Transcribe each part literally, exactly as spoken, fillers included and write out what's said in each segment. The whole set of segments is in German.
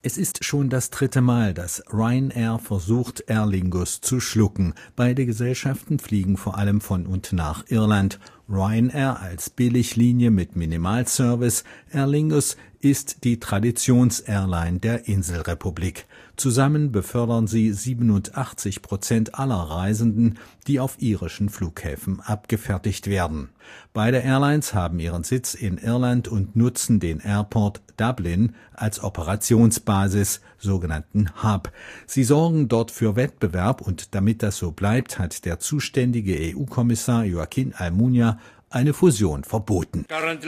Es ist schon das dritte Mal, dass Ryanair versucht, Aer Lingus zu schlucken. Beide Gesellschaften fliegen vor allem von und nach Irland. Ryanair als Billiglinie mit Minimalservice, Aer Lingus ist die Traditions-Airline der Inselrepublik. Zusammen befördern sie siebenundachtzig Prozent aller Reisenden, die auf irischen Flughäfen abgefertigt werden. Beide Airlines haben ihren Sitz in Irland und nutzen den Airport Dublin als Operationsbasis, sogenannten Hub. Sie sorgen dort für Wettbewerb und damit das so bleibt, hat der zuständige E U-Kommissar Joaquín Almunia eine Fusion verboten.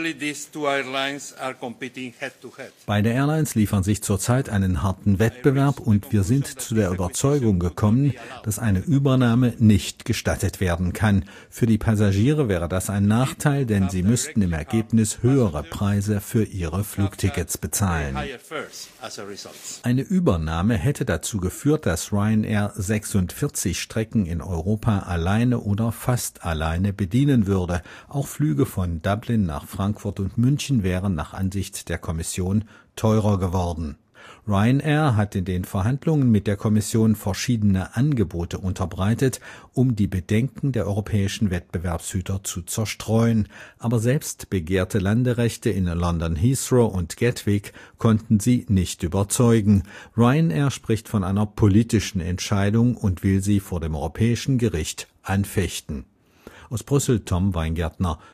Beide Airlines liefern sich zurzeit einen harten Wettbewerb und wir sind zu der Überzeugung gekommen, dass eine Übernahme nicht gestattet werden kann. Für die Passagiere wäre das ein Nachteil, denn sie müssten im Ergebnis höhere Preise für ihre Flugtickets bezahlen. Eine Übernahme hätte dazu geführt, dass Ryanair sechsundvierzig Strecken in Europa alleine oder fast alleine bedienen würde. Auch Flüge von Dublin nach Frankfurt und München wären nach Ansicht der Kommission teurer geworden. Ryanair hat in den Verhandlungen mit der Kommission verschiedene Angebote unterbreitet, um die Bedenken der europäischen Wettbewerbshüter zu zerstreuen. Aber selbst begehrte Landerechte in London Heathrow und Gatwick konnten sie nicht überzeugen. Ryanair spricht von einer politischen Entscheidung und will sie vor dem Europäischen Gericht anfechten. Aus Brüssel Tom Weingärtner.